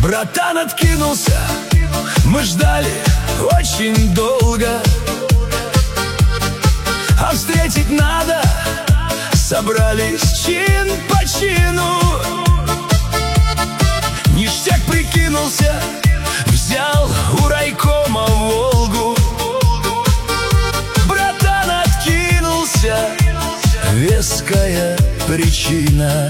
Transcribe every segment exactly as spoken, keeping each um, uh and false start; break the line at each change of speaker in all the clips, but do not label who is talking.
Братан откинулся, мы ждали очень долго, а встретить надо, собрались чин по чину. Ништяк прикинулся, взял у райкома Волгу. Братан откинулся, веская причина.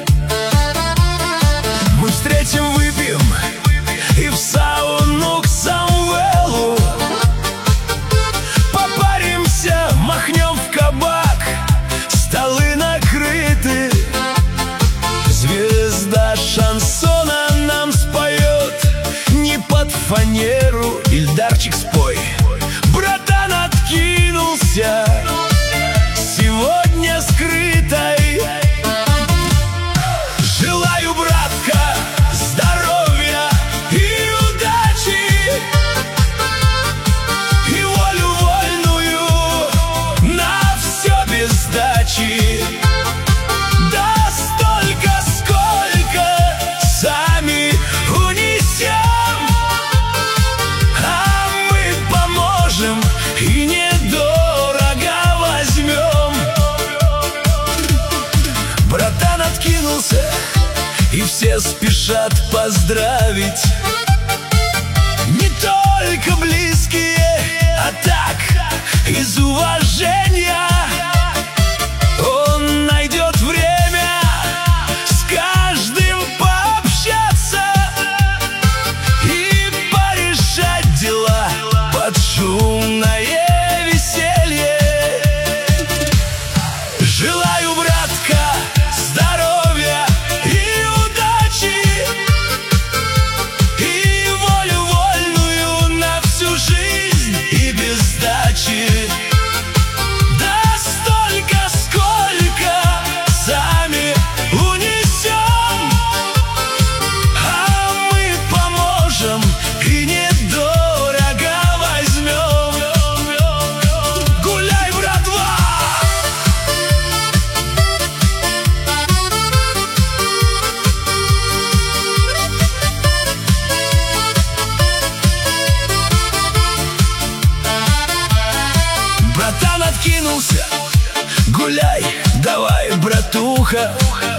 Мы встретим, выпьем и в сауну к Самвелу. Попаримся, махнем в кабак, столы накрыты. Звезда шансона нам споет не под фанеру. Ильдарчик, спой. Братан откинулся, сегодня скрытой. Желаю, братка, здоровья и удачи, и волю вольную на все без сдачи. Да столько, сколько сами унесем, а мы поможем и недорого возьмем. Братан откинулся, и все спешат поздравить. Не только близкие, а так, из уважения. Он найдет время с каждым пообщаться и порешать дела под шумное веселье. Желаю, братка, здоровья и удачи, и волю вольную на всю жизнь и без сдачи. Да столько, сколько сами унесем, а мы поможем и недорого возьмем. Гуляй, братва! Братан откинулся, гуляй, давай, братуха.